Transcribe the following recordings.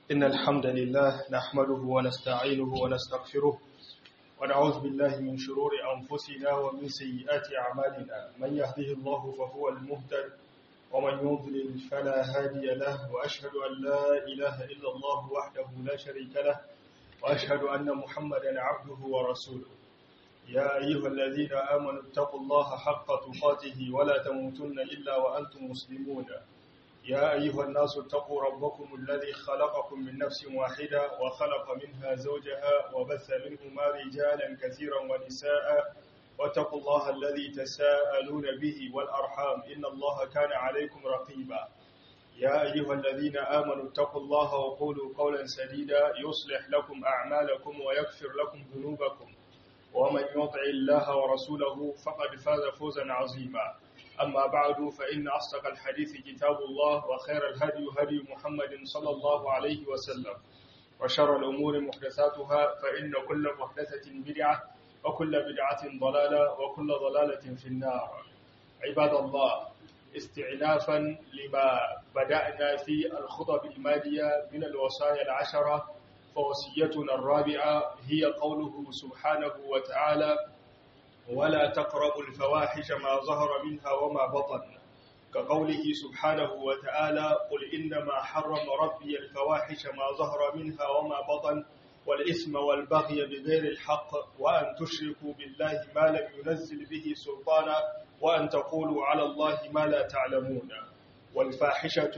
إن الحمد لله نحمده ونستعينه ونستغفره ونعوذ بالله من شرور أنفسنا ومن سيئات أعمالنا من يهده الله فهو المهتد ومن يضلل فلا هادي له وأشهد أن لا إله إلا الله وحده لا شريك له وأشهد أن محمدا عبده ورسوله يا أيها الذين آمنوا اتقوا الله حق تقاته ولا تموتن إلا وأنتم مسلمون يا أيها الناس اتقوا ربكم الذي خلقكم من نفس واحدة وخلق منها زوجها وبث منهما رجالا كثيرا ونساء واتقوا الله الذي تساءلون به والأرحام إن الله كان عليكم رقيبا يا أيها الذين آمنوا اتقوا الله وقولوا قولا سديدا يصلح لكم أعمالكم ويغفر لكم ذنوبكم ومن يطع الله ورسوله فقد فاز فوزا عظيما أما بعد فإن أصدق الحديث كتاب الله وخير الهدي هدي محمد صلى الله عليه وسلم وشر الأمور محدثاتها فإن كل محدثة بدعة وكل بدعة ضلالة وكل ضلالة في النار عباد الله استعنافا لما بدأنا في الخطب الماضية من الوصايا العشرة فوصيتنا الرابعة هي قوله سبحانه وتعالى ولا تقربوا الفواحش ما ظهر منها وما بطن كقوله سبحانه وتعالى قل إنما حرم ربي الفواحش ما ظهر منها وما بطن والإثم والبغي بغير الحق وأن تشركوا بالله ما لم ينزل به سلطانا وأن تقولوا على الله ما لا تعلمون والفاحشة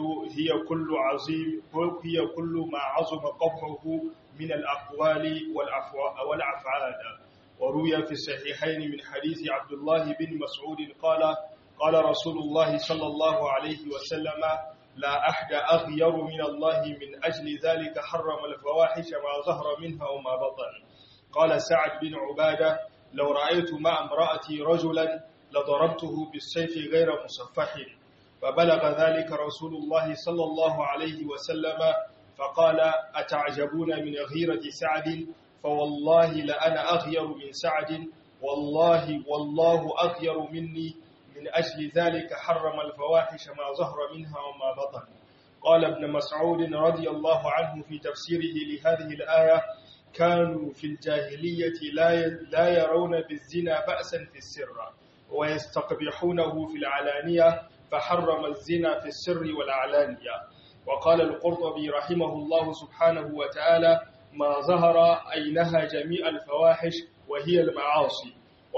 هي كل ما عظم قبحه من الأقوال والأفعال وروي في الصحيحين من حديث عبد الله بن مسعود قال رسول الله صلى الله عليه وسلم لا أحد أغير من الله من أجل ذلك حرم الفواحش ما ظهر منها وما بطن قال سعد بن عبادة لو رأيت مع امرأتي رجلا لضربته بالسيف غير مصفح فبلغ ذلك رسول الله صلى الله عليه وسلم فقال أتعجبون من غيرة سعد فوالله لأنا أغير من سعد والله أغير مني من أجل ذلك حرم الفواحش ما ظهر منها وما بطن قال ابن مسعود رضي الله عنه في تفسيره لهذه الآية كانوا في الجاهلية لا يرون بالزنا بأسا في السر ويستقبحونه في العلانية فحرم الزنا في السر والعلانية وقال القرطبي رحمه الله سبحانه وتعالى ما ظهر أي نهى جميع الفواحش وهي المعاصي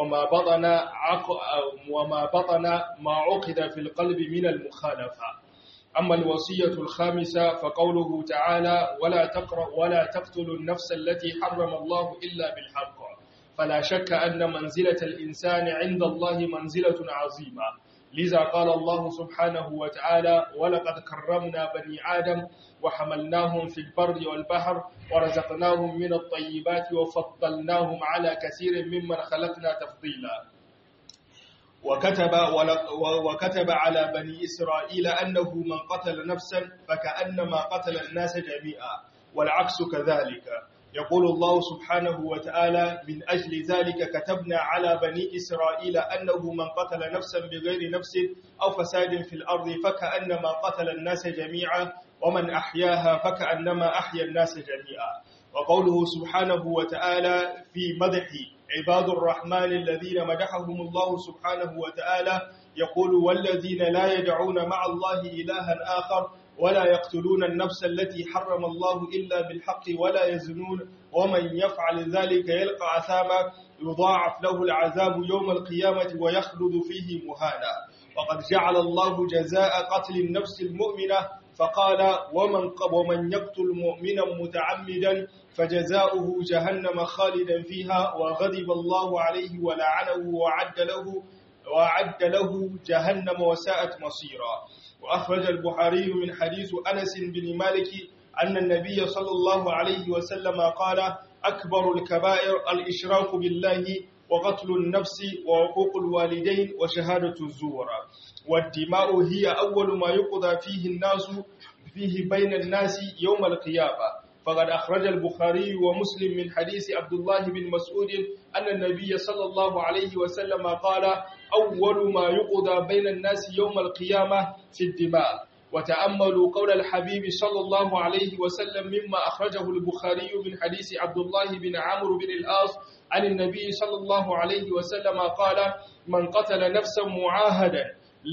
وما بطن ما عقد في القلب من المخالفة أما الوصية الخامسة فقوله تعالى ولا تقتلوا النفس التي حرم الله إلا بالحق فلا شك أن منزلة الإنسان عند الله منزلة عظيمة لذا قال الله سبحانه وتعالى ولقد كرمنا بني آدم وحملناهم في البر والبحر ورزقناهم من الطيبات وفضلناهم على كثير ممن خلقنا تفضيلا وكتب على بني إسرائيل أنه من قتل نفسا فكأنما قتل الناس جميعا والعكس كذلك يقول الله سبحانه وتعالى من أجل ذلك كتبنا على بني إسرائيل أنه من قتل نفسا بغير نفس أو فساد في الأرض فكأنما قتل الناس جميعا ومن أحياها فكأنما أحيا الناس جميعا وقوله سبحانه وتعالى في مدح عباد الرحمن الذين مدحهم الله سبحانه وتعالى يقول والذين لا يدعون مع الله إلها آخر ولا يقتلون النفس التي حرم الله إلا بالحق ولا يزنون ومن يفعل ذلك يلقى عثاما يضاعف له العذاب يوم القيامة ويخلد فيه مهانا وقد جعل الله جزاء قتل النفس المؤمنة فقال ومن يقتل مؤمنا متعمدا فجزاؤه جهنم خالدا فيها وغضب الله عليه ولعنه وأعد له جهنم وساءت مصيرا وأخرج البخاري من حديث أنس بن مالك أن النبي صلى الله عليه وسلم قال أكبر الكبائر الإشراك بالله وقتل النفس وعقوق الوالدين وشهادة الزور والدماء هي أول ما يقضى فيه بين الناس يوم القيامة فقد أخرج البخاري ومسلم من حديث عبد الله بن مسعود أن النبي صلى الله عليه وسلم قال أول ما يقضى بين الناس يوم القيامة في الدماء وتأملوا قول الحبيب صلى الله عليه وسلم مما أخرجه البخاري من حديث عبد الله بن عمرو بن العاص عن النبي صلى الله عليه وسلم قال: من قتل نفسا معاهدا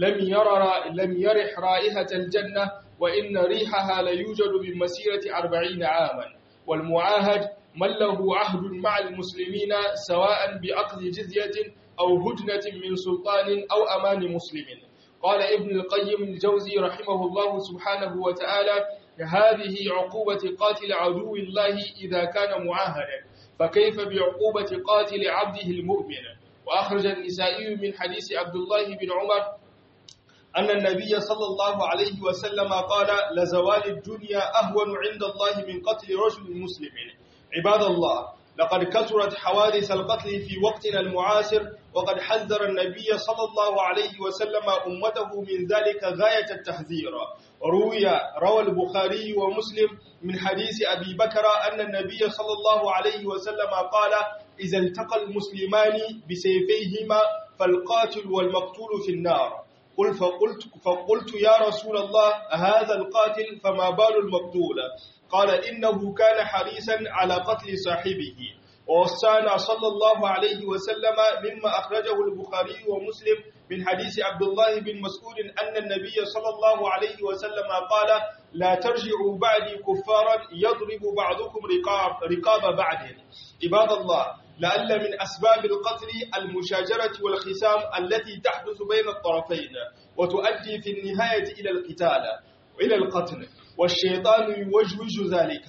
لم يرح رائحة الجنة وإن ريحها ليوجد من مسيرة 40 عاما. والمعاهد من له عهد مع المسلمين سواء بأخذ جزية أو هدنة من سلطان أو أمان مسلم. قال ابن القيم الجوزي رحمه الله سبحانه وتعالى: هذه عقوبة قاتل عدو الله إذا كان معاهدا، فكيف بعقوبة قاتل عبده المؤمن؟ وأخرج النسائي من حديث عبد الله بن عمر أن النبي صلى الله عليه وسلم قال: لزوال الدنيا أهون عند الله من قتل رجل مسلم. عباد الله، لقد كثرت حوادث القتل في وقتنا المعاصر، وقد حذر النبي صلى الله عليه وسلم أمته من ذلك غاية التحذير. روى البخاري ومسلم من حديث أبي بكر أن النبي صلى الله عليه وسلم قال: إذا التقى المسلمان بسيفيهما فالقاتل والمقتول في النار. فقلت يا رسول الله هذا القاتل فما بال المقتول؟ قال: إنه كان حريصا على قتل صاحبه. ووصانا صلى الله عليه وسلم مما أخرجه البخاري ومسلم من حديث عبد الله بن مسعود أن النبي صلى الله عليه وسلم قال: لا ترجعوا بعدي كفارا يضرب بعضكم رقاب بعض. عباد الله، لعل من أسباب القتل المشاجرة والخصام التي تحدث بين الطرفين وتؤدي في النهاية إلى القتل، والشيطان يوجوج ذلك.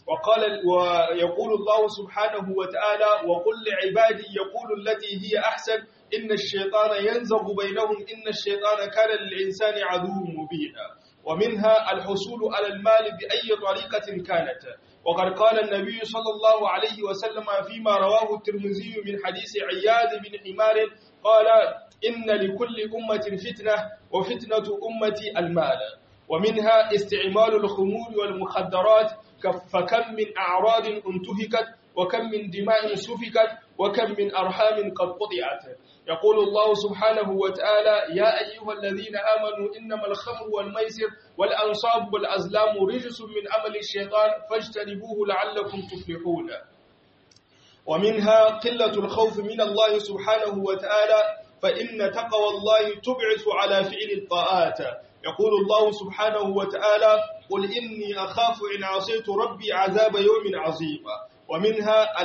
ويقول الله سبحانه وتعالى: وقل لعبادي يقول التي هي أحسن إن الشيطان ينزغ بينهم إن الشيطان كان للإنسان عدو مبينا. ومنها الحصول على المال بأي طريقة كانت. وقد قال النبي صلى الله عليه وسلم فيما رواه الترمذي من حديث عياذ بن حمار قال: إن لكل أمة فتنة وفتنة أمتي المال. ومنها استعمال الخمور والمخدرات، فكم من أعراض انتهكت، وكم من دماء سفكت، وكم من أرحام قد قطعت. يقول الله سبحانه وتعالى: يا أيها الذين آمنوا إنما الخمر والميسر والأنصاب والأزلام رجس من عمل الشيطان فاجتنبوه لعلكم تفلحون. ومنها قلة الخوف من الله سبحانه وتعالى، فإن تقوى الله تبعث على فعل الطاعات. يقول الله سبحانه وتعالى: قل إني أخاف إن عصيت ربي عذاب يوم عظيم. ومنها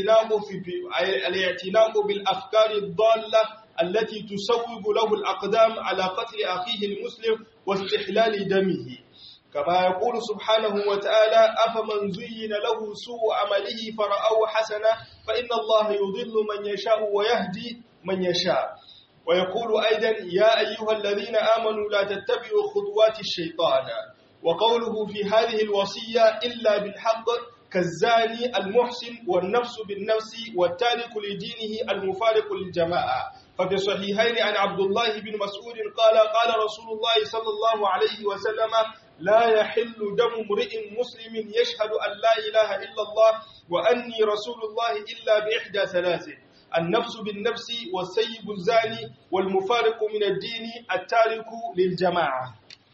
الاعتناق بالأفكار الضالة التي تسوب له الأقدام على قتل أخيه المسلم واستحلال دمه. كما يقول سبحانه وتعالى: أفمن زين له سوء عمله فرأوه حسنة فإن الله يضل من يشاء ويهدي من يشاء. ويقول أيضا: يا أيها الذين آمنوا لا تتبعوا خطوات الشيطان. وقوله في هذه الوصية: إلا بالحق كالزاني المحسن والنفس بالنفس والتارك لدينه المفارق للجماعة. ففي صحيحين عن عبد الله بن مسعود قال رسول الله صلى الله عليه وسلم: لا يحل دم امرئ مسلم يشهد أن لا إله إلا الله وأني رسول الله إلا بإحدى ثلاث: النفس بالنفس والسيب الزاني والمفارق من الدين التارك للجماعة.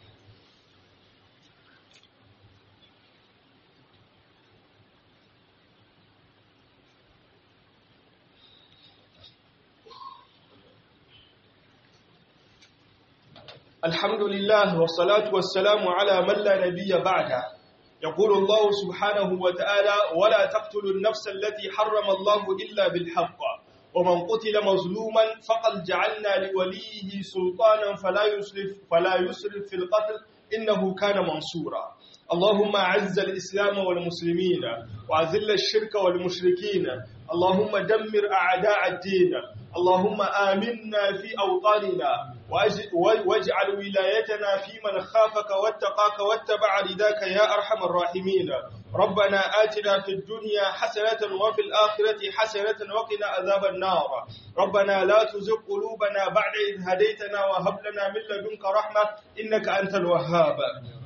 الحمد لله والصلاة والسلام على من لا نبي بعده. يقول الله سبحانه وتعالى: ولا تقتلوا النفس التي حرم الله إلا بالحق ومن قتل مظلوما فقد جعلنا لوليه سلطانا فلا يسرف في القتل إنه كان منصورا. اللهم أعز الإسلام والمسلمين وأذل الشرك والمشركين. اللهم دمر أعداء الدين. اللهم آمنا في أوطاننا واجعل ولايتنا في من خافك واتقاك واتبع رداك يا أرحم الراحمين. ربنا آتنا في الدنيا حسنة وفي الآخرة حسنة وقنا عذاب النار. ربنا لا تزغ قلوبنا بعد إذ هديتنا وهب لنا من لدنك رحمة إنك أنت الوهاب.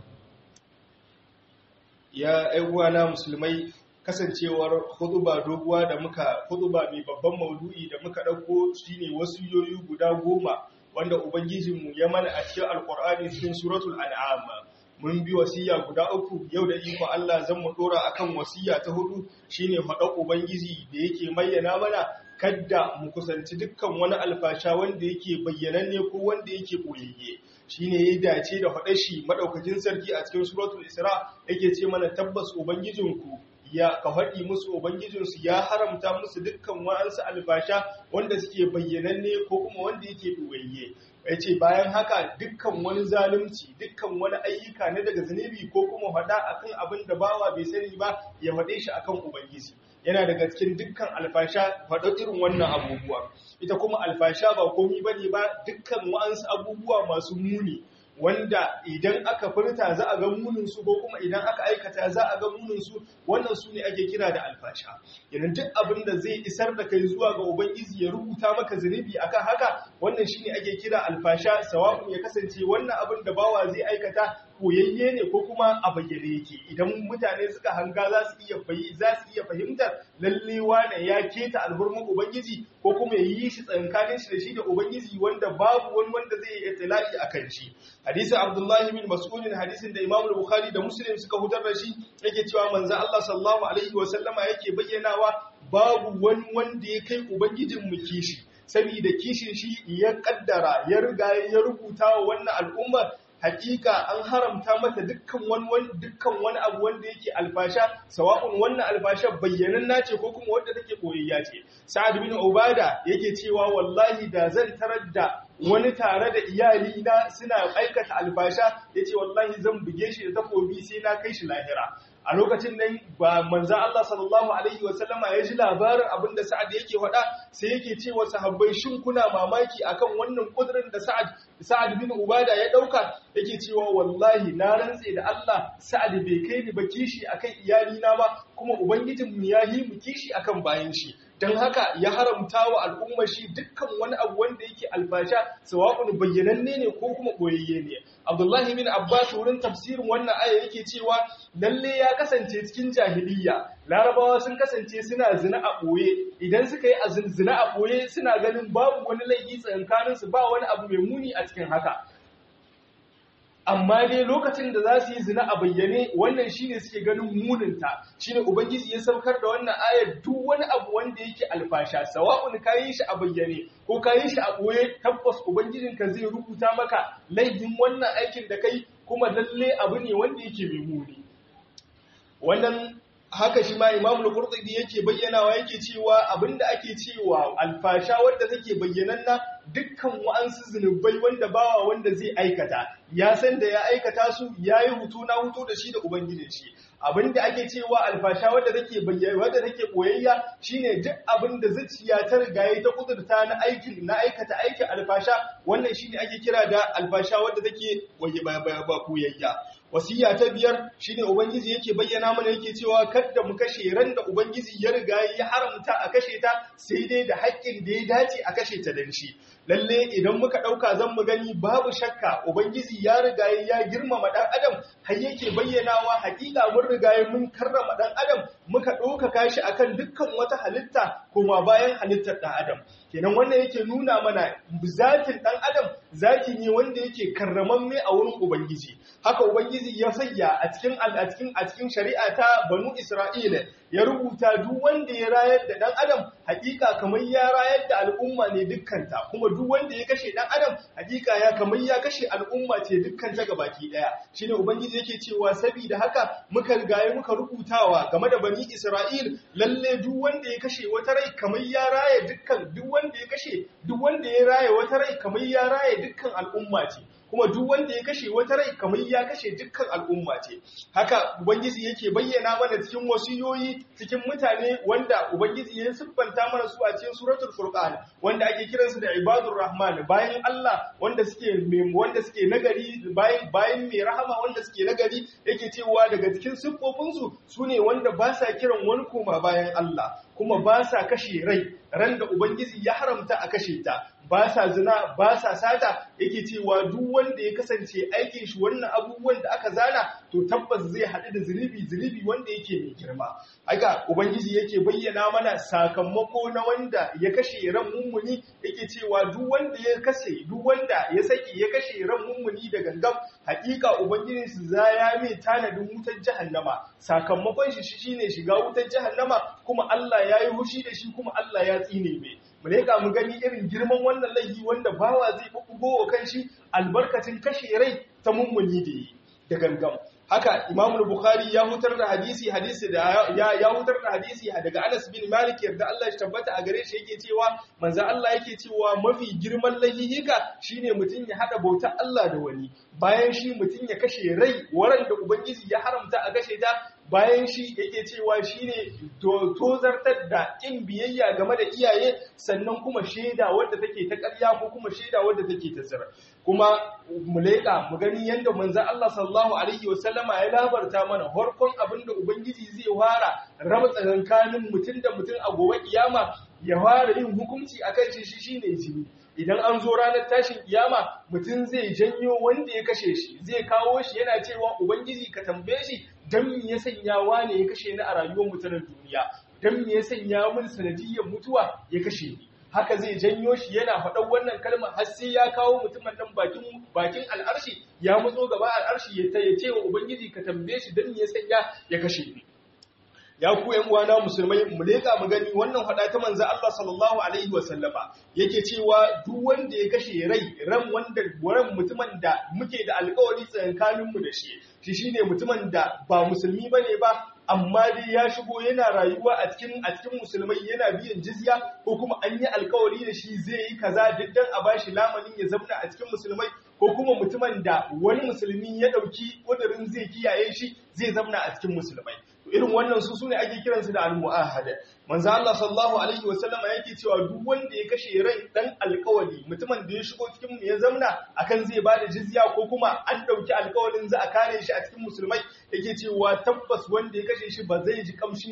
يا أيها المسلمين، kasancewar hutuba doguwa da hutuba mai babban maudu'i da muka dauko shine wasiyoyi guda 10 wanda ubangijinmu ya mana a cikin alqur'ani cikin suratul an'am. Mun bi wasiya guda uku, yau da iko Allah zan mu dora akan wasiya ta hudu, shine faɗa ubangiji da yake bayyana mana kadda mu kusanci dukkan wani alfasha wanda yake bayyananne ko wanda yake koyayye. Shine ya dace da faɗa shi madaukakin sarki a cikin suratul Isra yake ce mana tabbas ubangijinku ya ka faɗi musu ubangijinsu ya haramta musu dukkan wa'ansu alfasha wanda suke bayyananne ko kuma wanda yake koyayye. Ya ce bayan haka dukkan wani zalunci, dukkan wani ayyuka na daga zunubi ko kuma faɗa akan abin da bawa bai sani ba ya faɗe shi akan ubangiji. Yana daga cikin dukkan alfasha faɗo irin wannan abubuwa. Ita kuma alfasha ba komai bane ba dukkan wa'ansu abubuwa masu muni wanda idan aka furta za a ga muninsu ko kuma idan aka aikata za a ga muninsu, wannan su ne ake kira da alfasha. Idan duk abin da zai isar da kai zuwa ga ubangiji ya rubuta maka zunubi akan haka, wannan shine ake kira alfasha, sawa'un ya kasance wannan abin da bawa zai aikata koyayye ne ko kuma a bayyane yake. Idan mutane suka hanga za su iya fahimtar lalle wane ya keta alhurmin ubangiji ko kuma ya yi shi tsankanin shi da shi da ubangiji wanda babu wani wanda zai yi itilai akan shi. Hadisin Abdullahi bin Mas'ud, hadisin da Imam Bukhari da Muslim suka hutar da shi, yake cewa manzo Allah sallallahu alaihi wasallama yake bayyanawa babu wani wanda ya kai ubangijin mu kishi, saboda kishin shi ya kaddara ya riga ya rubuta wa wannan al'umma hakika an haramta mata dukkan wani abu wanda yake alfasha, sawa'un wannan alfasha bayyananna ce ko kuma wanda take koyayya ce. Sa'ad bin Ubada yake cewa wallahi da zan tarar da wani tare da iyali na suna aikata alfasha, yace wallahi zan buge shi da takobi sai na kai shi lahira. A lokacin nan ba manzo Allah sallallahu alaihi wasallama ya ji labarin abinda Sa'ad yake faɗa, sai yake cewa sahabbai shin kuna mamaki akan wannan kudirin da Sa'ad bin Ubada ya dauka? Yake cewa wallahi na rantse da Allah Sa'ad bai kai ni ba kishi akan iyali na ba, kuma ubangijin mu ya yi mu kishi akan bayan shi. Dan haka ya haramta wa al'ummar shi dukkan wani abu wanda yake alfasha, sawa'un bayyananne ne ko kuma koyayye ne. Abdullahi bin Abbas wurin tafsirin wannan aya yake cewa lalle ya kasance cikin jahiliyya Larabawa sun kasance suna zina a ɓoye, idan suka yi zina a ɓoye suna ganin babu wani laifi tsakaninsu, ba wani abu mai muni a cikin haka. Amma dai lokacin da za su yi zina a bayyane, wannan shine suke ganin muninta, shine ubangiji ya saukar da wannan ayar duk wani abu wanda yake alfasha, sawa'un kayi shi a bayyane ko kayi shi a boye, tabbas ubangijinka zai rubuta maka laifin wannan aikin da kai, kuma lalle abu ne wanda yake mai muni. Wannan haka shi ma Imam al-Qurtubi yake bayyanawa, yake cewa abinda ake cewa alfasha wanda take bayyananna dukkan wa'ansu zunubai wanda bawa wanda zai aikata ya san da ya aikata su, yayi hutu na hutu da shi da ubangijin shi. Abinda ake cewa alfasha wanda take bayyana wanda take koyayya shine duk abinda zuciya ta riga yayi ta kudurta na aikata aikin alfasha, wannan shine ake kira da alfasha wanda take ba koyayya. Wasiya ta biyar shine ubangiji yake bayyana mana, yake cewa kada mu kashe ran da ubangiji ya riga ya haramta a kashe ta, sai dai da haƙƙin da ya dace a kashe ta dan shi. Lalle idan muka dauka zan mu gani babu shakka ubangiji ya riga ya girmama dan adam, har yake bayyanawa haƙiƙa mun riga mun karrama dan adam, muka ɗaukaka shi akan dukkan wata halitta kuma bayan halittar dan adam. Kenan wannan yake nuna mana zatin dan adam zati ne wanda yake karramamme a wurin ubangiji. Haka ubangiji ya sayya a cikin shari'a ta Banu Isra'ila, ya rubuta duk wanda ya rayar da dan adam hakika kamar ya rayar da al'umma ne dukkanta, kuma duk wanda ya kashe dan adam hakika ya kamar ya kashe al'umma ce dukkanta gabaki daya. Shine ubangiji yake cewa saboda haka muka rigaye muka rubutawa game da Bani Isra'il, lalle duk wanda ya kashe wata rai kamar ya raye dukkan duk wanda ya raye wata rai kamar ya raye dukkan al'umma ce, kuma duk wanda ya kashe wata rai kamar ya kashe dukkan al'umma ce. Haka ubangiji yake bayyana mana cikin wasiyoyi cikin mutane wanda ubangiji ya siffanta mana su a cikin suratul furqan, wanda ake kiransu da ibadur rahman, bayan Allah wanda suke nagari, bayan mai rahama wanda suke nagari, yake cewa daga cikin siffofin su sune wanda ba sa kiran wani koma bayan Allah, kuma ba sa kashe ran da ubangiji ya haramta a kashe ta, ba sa zina ba sa sata yake cewa duk wanda ya kasance aikin shi wannan abubuwan da aka zana to tabbas zai haɗu da zunubi wanda yake mai girma. Haka ubangiji yake bayyana mana sakamako na wanda ya kashe ran mummuni, yake cewa duk wanda ya saki ya kashe ran mummuni da gangam, hakika ubangiji su ya mai tanadin wutar jahannama, sakamakon shi shine shiga wutar jahannama, kuma Allah ya yi hushi da shi, kuma Allah ya tsine mai. Mu leka mu gani irin girman wannan laifi wanda bawa zai bubbugo wa kanshi albarkacin kashe rai ta mummuni da yi da gangam. Haka Imam Bukhari ya hutar da hadisi da ya hutar da hadisi daga Anas bin Malik yarda Allah ya tabbata a gare shi yake cewa manzo Allah yake cewa mafi girman laihika shine mutun ya hada bautar Allah da wani, bayan shi mutun ya kashe rai waran da ubangiji ya haramta a kashe ta, bayan shi yake cewa shine tozartar da kin biyayya game da iyaye, sannan kuma shaida wadda take ta ƙarya ko kuma shaida wadda take ta zira. Kuma mu leƙa mu gani yanda manzo Allah sallallahu alaihi wasallama ya labarta mana farkon abinda ubangiji zai wara raba tsakankanin mutum da mutum a gobe kiyama, ya fara yin hukunci akan shi shine jini. Idan an zo ranar tashin kiyama mutum zai janyo wanda ya kashe shi, zai kawo shi yana cewa ubangiji ka tambaye shi dan me ya sanya wane ya kashe ni a rayuwar mutanen duniya, dan me ya sanya mun sanadiyyar mutuwa ya kashe ni. Haka zai janyo shi yana faɗan wannan kalmar har sai ya kawo mutumin nan bakin al'arshi, ya matso gaba al'arshi ya ce wa ubangiji ka tambaye shi dan me ya sanya ya kashe ni. Ya ku ƴan uwana musulmai, mu leka mu gani wannan hada ta manzo Allah sallallahu alaihi wasallama yake cewa duk wanda ya kashe ran mutumin da muke da alƙawari tsakanin mu da shi shine mutumin da ba musulmi bane ba, amma dai ya shigo yana rayuwa a cikin musulmai yana biyan jizya, ko kuma an yi alƙawari da shi zai yi kaza duk dan a bashi lamanin ya zamna a cikin musulmai, ko kuma mutumin da wani musulmi ya dauki kudirin zai kiyaye shi zai zamna a cikin musulmai. Irin wannan su ne ake kiransu da al-mu'ahada. Manzo Allah sallallahu alaihi wasallam yake cewa duk wanda ya kashe rai dan alƙawari, mutumin da ya shigo cikin mu ya zamna akan zai bada jizya ko kuma an dauki alƙawarin za a kare shi a cikin musulmai, yake cewa tabbas wanda ya kashe shi ba zai ji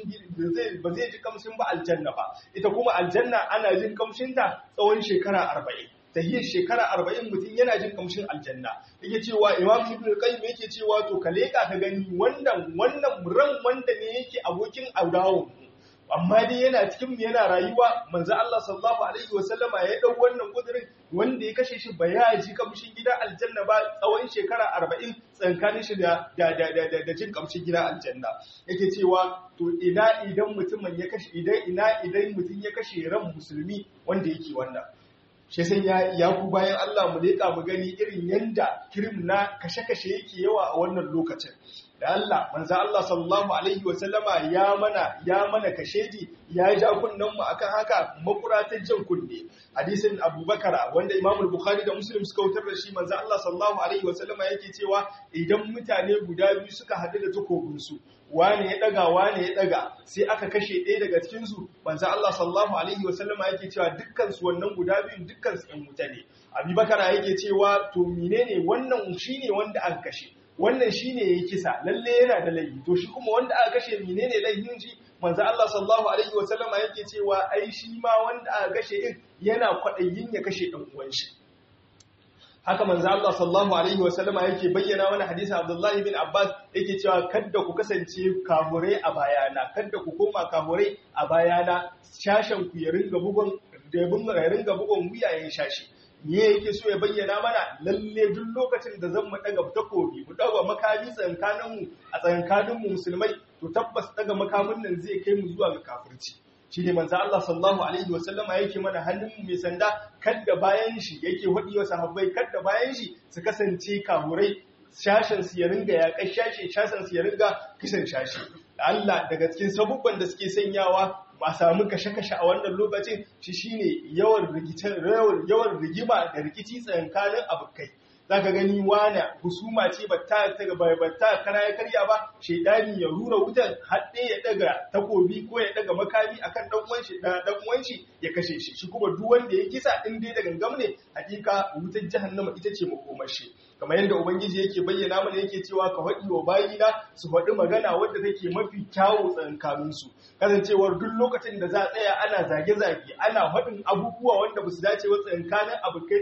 kamshin ba aljanna ba. Ita kuma aljanna ana jin kamshin ta tsawon shekara 40. tahiyar shekara 40 mutum yana jin kamshin aljanna. Yake cewa Imam Ibn Qayyim yake cewa to ka leka ka gani wannan ran wanda ne yake abokin aurawo, amma dai yana cikin mu yana rayuwa. Manzo Allah sallallahu alaihi wasallama ya dau wannan kudirin wanda ya kashe shi ba ya ji kamshin gida aljanna ba tsawon shekara 40 tsankanin shi da jin kamshin gida aljanna. Yake cewa to idan mutumin ya kashe idan mutum ya kashe ran musulmi wanda yake wannan, shi sai ya ku bayan Allah mu leka mu gani irin yanda kirim na kashe-kashe yake yawa a wannan lokacin. Da Allah manzo Allah sallallahu alaihi wasallama ya mana kashedi, ya ja kunnan mu akan haka makuratan jan kunne. Hadisin Abubakar wanda Imam Bukhari da Muslim suka wutar da shi, manzo Allah sallallahu alaihi wasallama yake cewa idan mutane guda biyu suka hadu da takobin su, wane ya daga sai aka kashe ɗaya daga cikin su, manzo Allah sallallahu alaihi wasallama yake cewa dukkan su wannan guda biyun dukkan su ɗan wuta ne. Abubakar yake cewa to menene wannan, shine wanda aka kashe, wannan shine yayi kisa, lalle yana da laifi, to shi kuma wanda aka kashe menene laifin shi? Manzo Allah sallallahu alaihi wasallama yake cewa ai shi ma wanda aka kashe din yana kwadayin ya kashe dan uwan shi. Haka manzo Allah sallallahu alaihi wasallama yake bayyana wani hadisi Abdullah ibn Abbas yake cewa kada ku kasance kafurai a bayana, kada ku koma kafurai a bayana, shashan ku ya ringa bugun wuyayen shashi. Me yake so ya bayyana mana? Lalle duk lokacin da zan mu daga takobi, mu daga makami tsakankanin mu musulmai, to tabbas daga makamin nan zai kai mu zuwa ga kafirci. Shine manzo Allah sallallahu alaihi wasallama yake mana hannun mu mai sanda, kada bayan shi yake hadi wa sahabbai, kada bayan shi su kasance kafurai, shashin su ya ringa ya kashashe, shashin su ya ringa kisan shashi. Allah daga cikin sabubban da suke sanyawa ba samu kashe-kashe a wannan lokacin shi shine yawan rigima da rikici tsakanin abokai. Zaka gani wani husuma ce ba ta kana ya karya ba, shedani ya rura wutan hadde ya daga takobi ko ya daga makami akan dan uwan shi ya kashe shi. Shi kuma duk wanda ya kisa din dai da gangam ne, hakika wutar jahannama ita ce makomar shi. kamar yadda ubangiji yake bayyana mana yake cewa ka faɗi wa bayina su faɗi magana wadda take mafi kyawu tsakankanin su kasancewar duk lokacin da za a tsaya ana zage-zage ana faɗin abubuwa wanda ba su dace ba tsakankanin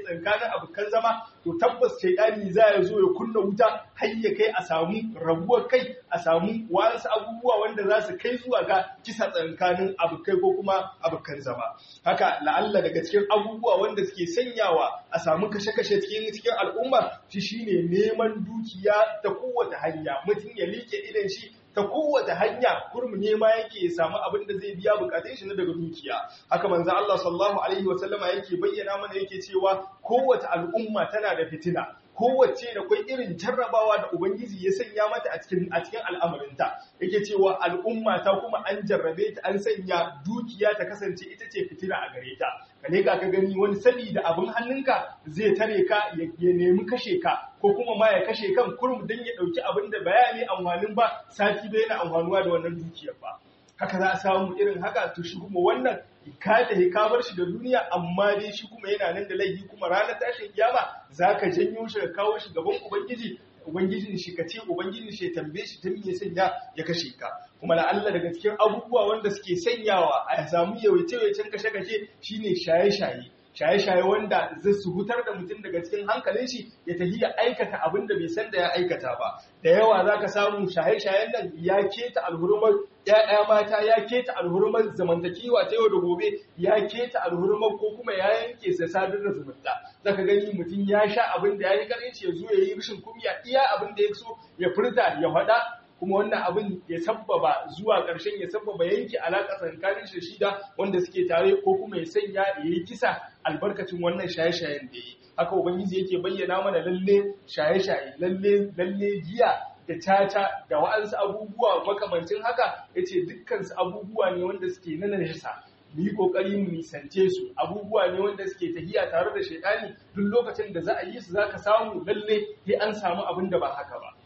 abokan zama to tabbas shaidani za ya zo ya kunna wuta har ya kai a samu rabuwar kai a samu wasu abubuwa wanda za su kai zuwa ga kisa tsakankanin abokai ko kuma abokan zama. Haka la'alla daga cikin abubuwa wanda suke sanyawa a samu kashe-kashe cikin al'umma shine neman dukiya ta kowace hanya, mutum ya liƙe idan shi ta kowace hanya kurmi nema yake samu abin da zai biya bukatun shi na daga dukiya. Haka manzo Allah sallallahu alaihi wasallama yake bayyana mana yake cewa kowace al'umma tana da fitina, kowace da kwai irin jarrabawa da ubangiji ya sanya mata a cikin al'amarinta. Yake cewa al'umma ta kuma an jarrabe ta, an sanya dukiya ta kasance ita ce fitina a gare ta. Kane ka gani wani saboda abin hannunka zai tare ka ya nemi kashe ka ko kuma ma ya kashe kan kurum don ya dauki abin da bayani amfanin ba sati bai na amfanuwa da wannan dukiyar ba. Haka za a samu irin haka, to shi kuma wannan ka tahi ka bar shi da duniya, amma dai shi kuma yana nan da laifi, kuma ranar tashin kiyama zaka janyo shi ka kawo shi gaban ubangijin shi ka ce ubangijin shi ya tambaye shi tun me sanya ya kashe ka. Kuma la Allah daga cikin abubuwa wanda suke sanyawa a samu yawace-yawacen kashe-kashe shine shaye-shaye wanda zai su hutar da mutum daga cikin hankalin shi ya tafi ya aikata abin da bai san da ya aikata ba. Da yawa za ka samu shaye-shayen nan ya keta alhurmar ‘ya'ya mata, ya keta alhurmar zamantakewa ta yau da gobe, ya keta alhurmar ko kuma ya yanke sa sadar da zumunta. Za ka gani mutum ya sha abin da ya yi karin shi ya zo ya yi rashin kumya iya abin da ya so ya furta ya faɗa, kuma wannan abin ya sabbaba zuwa ƙarshen ya sabbaba yanke alaƙa tsakanin shi da wanda suke tare, ko kuma ya sanya ya yi kisa albarkacin wannan shaye-shayen da ya yi. Haka ubangiji yake bayyana mana lalle shaye-shaye, lalle giya da caca da wa'ansu abubuwa makamancin haka, yace dukkansu abubuwa ne wanda suke na najasa. Mu yi kokari mu nisance su, abubuwa ne wanda suke tahiya tare da shaidani. Duk lokacin da za a yi su zaka samu lalle sai an samu abin da ba haka ba.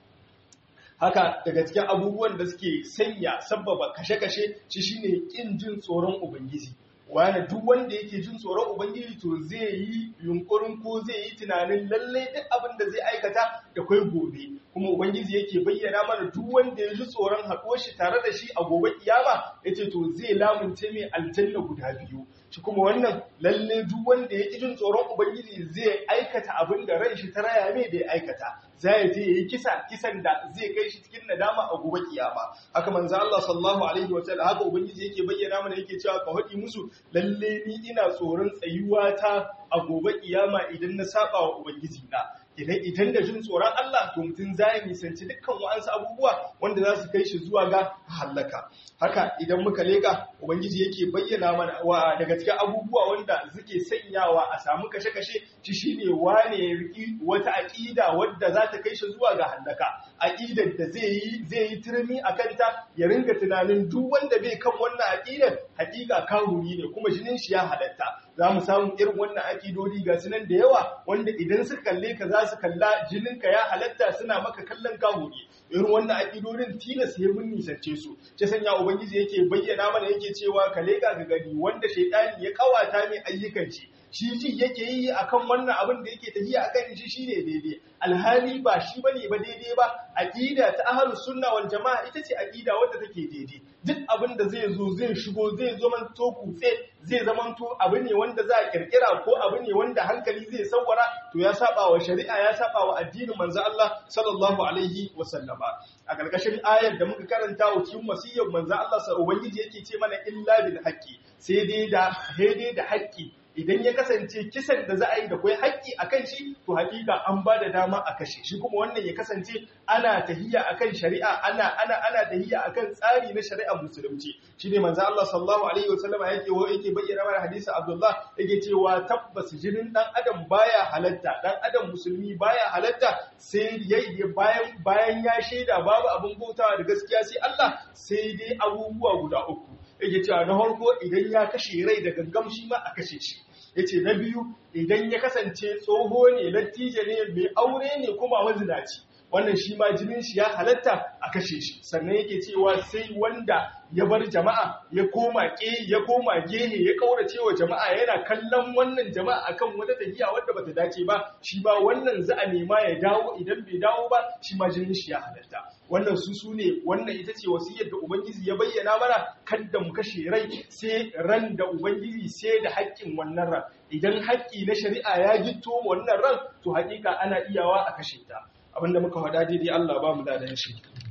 Haka daga cikin abubuwan da suke sanya sabbaba kashe-kashe shine kin jin tsoron ubangiji. Wani duk wanda yake jin tsoron ubangiji to zai yi yunkurin ko zai yi tunanin lalle duk abin da zai aikata da kai gobe. Kuma ubangiji yake bayyana mana duk wanda ya ji tsoron haɗuwar shi tare da shi a gobe kiyama yace to zai lamunce mai aljanna guda biyu. Shi kuma wannan lalle duk wanda ya jin tsoron ubangiji zai aikata abin da ran shi ta raya mai da ya aikata. Zai je yayi kisan da zai kai shi cikin nadama a gobe kiyama. Haka manzo Allah sallallahu alaihi wa sallam, haka ubangiji yake bayyana mana yake cewa ka faɗi musu lalle ni ina tsoron tsayuwa ta a gobe kiyama idan na saba wa ubangiji na. Idan da jin tsoron Allah to mutum zai nisanci dukkan wa'ansu abubuwa wanda za su kai shi zuwa ga halaka. Haka idan muka leka ubangiji yake bayyana mana daga cikin abubuwa wanda suke sanyawa a samu kashe-kashe shine wane ya riki wata aqida wadda za ta kai shi zuwa ga halaka. Aqidar da zai yi turmi a kanta ya ringa tunanin duk wanda bai kan wannan aqidar hakika kafiri ne kuma jinin shi ya halatta. Za mu samu irin wannan aƙidodi ga sunan da yawa wanda idan suka kalle ka za su kalla jininka ya halatta, suna maka kallon kahuri. Irin wannan aƙidodin tilas ya mun nisance su. Ta sanya ubangiji yake bayyana mana yake cewa ka leƙa ga gani wanda shaidani ya kawata mai ayyukan shi ji yake yi akan wannan abin da yake tafiya akan shi shine daidai, alhali ba shi bane ba daidai ba. Aqida ta ahlus sunna wal jamaa ita ce aqida wadda take daidai. Duk abin da zai zo zai shigo zai zo man to kutse, zai zamanto abu ne wanda za a kirkira ko abu ne wanda hankali zai sawara, to ya saba wa shari'a, ya saba wa addinin manzo Allah sallallahu alaihi wasallama. A karkashin ayar da muka karanta wa cikin wasiyyar manzo Allah sa ubangiji yake ce mana illa bil haqqi, sai dai da haƙƙi. Idan ya kasance kisan da za a yi da kwai haƙƙi a kan shi, to haƙiƙa an ba da dama a kashe shi. Kuma wannan ya kasance ana tahiya akan shari'a, ana tahiya akan tsari na shari'ar musulunci. Shi ne manzo Allah sallallahu alaihi wasallam yake bayyana mana hadisi Abdullah yake cewa tabbas jinin dan adam baya halatta, dan adam musulmi baya halatta sai bayan ya shaida babu abin bautawa da gaskiya sai Allah, sai dai abubuwa guda uku. Yake cewa na farko idan ya kashe rai da gangam shi ma a kashe shi. Yace na biyu idan ya kasance tsoho ne, lattijo ne, mai aure ne kuma mazinaci, wannan shi ma jinin shi ya halatta a kashe shi. Sannan yake cewa sai wanda ya bar jama'a ya koma gehe ya kaurace wa jama'a yana kallon wannan jama'a akan wata tafiya wadda bata dace ba, shi ba wannan za a nema ya dawo, idan bai dawo ba shi ma jinin shi ya halatta. Wannan su ne, wannan ita ce wasiyar da Ubangiji ya bayyana mana, kada mu kashe rai sai ran da Ubangiji sai da haƙƙin wannan ran. Idan haƙƙi na shari'a ya gitto wannan ran, to haƙiƙa ana iyawa a kashe ta. Abinda muka faɗa daidai Allah ba mu ladan shi.